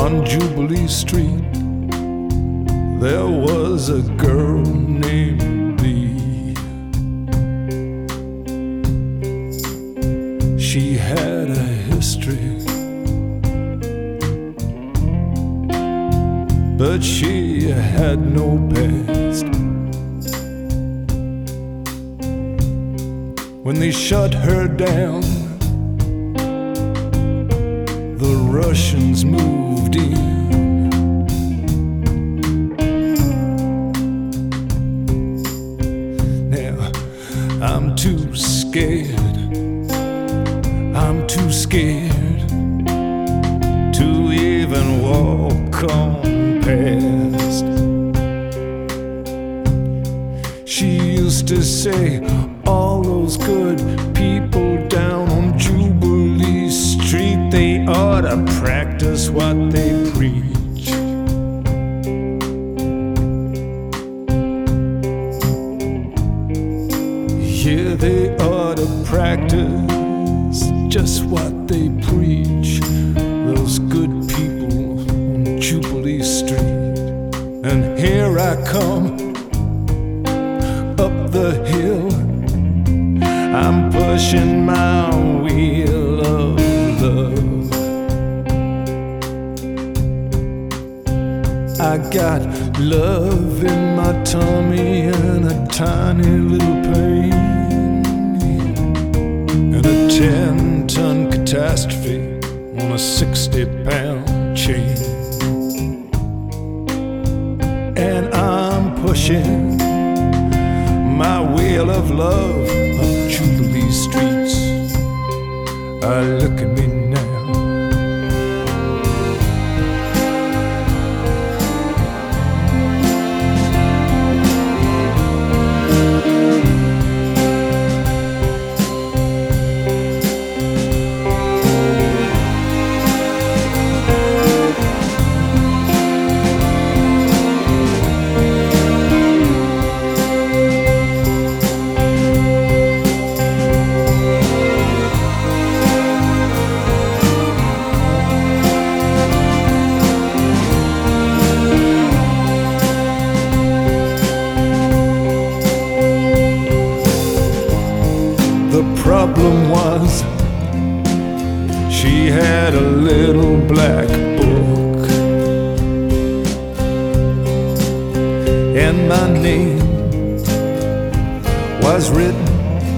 On Jubilee Street, there was a girl named Bee. She had a history, but she had no past. When they shut her down, the Russians moved in. Now I'm too scared, I'm too scared to even walk on past. She used to say, all those good people down on Jubilee Street, they ought to practice what they preach. Yeah, they ought to practice just what they preach, those good people on Jubilee Street. And here I come up the hill, I'm pushing my wheel of love. I got love in my tummy and a tiny little pain, and a 10-ton catastrophe on a 60-pound chain. And I'm pushing my wheel of love up Jubilee streets. Look at me now. The problem was, she had a little black book, and my name was written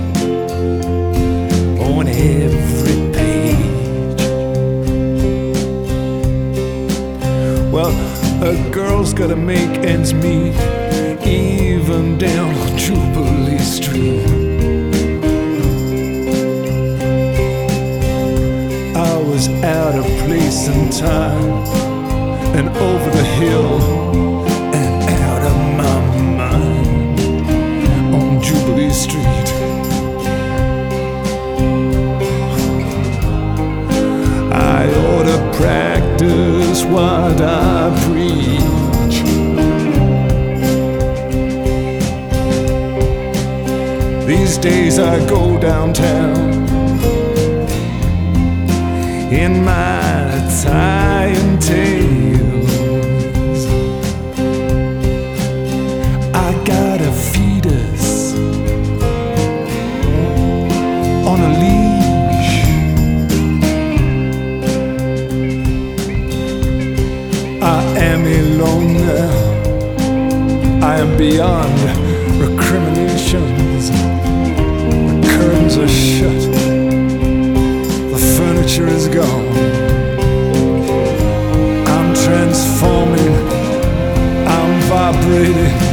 on every page. Well, a girl's gotta make ends meet, even down on Jubilee Street. Out of place and time, and over the hill and out of my mind on Jubilee Street. I ought to practice what I preach. These days I go downtown in my tie and tails. I got a fetus on a leash. I am alone now, I am beyond recriminations. The curtains are shut, furniture is gone. I'm transforming, I'm vibrating.